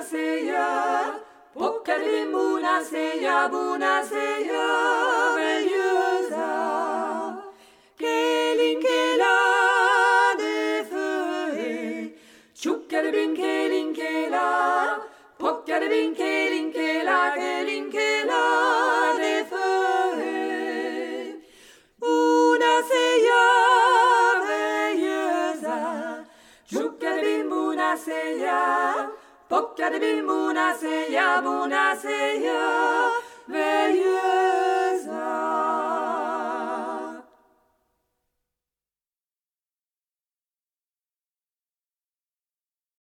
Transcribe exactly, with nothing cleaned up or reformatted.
buonasera, Poccarabim buonasera, buonasera, vegliosa, che l'inchela de feu, Ciuccarabim che l'inchela, Poccarabim che l'inchela, che l'inchela de feu, una sera vegliosa, Ciuccarabim buonasera, Poccarabim buonasera, buonasera,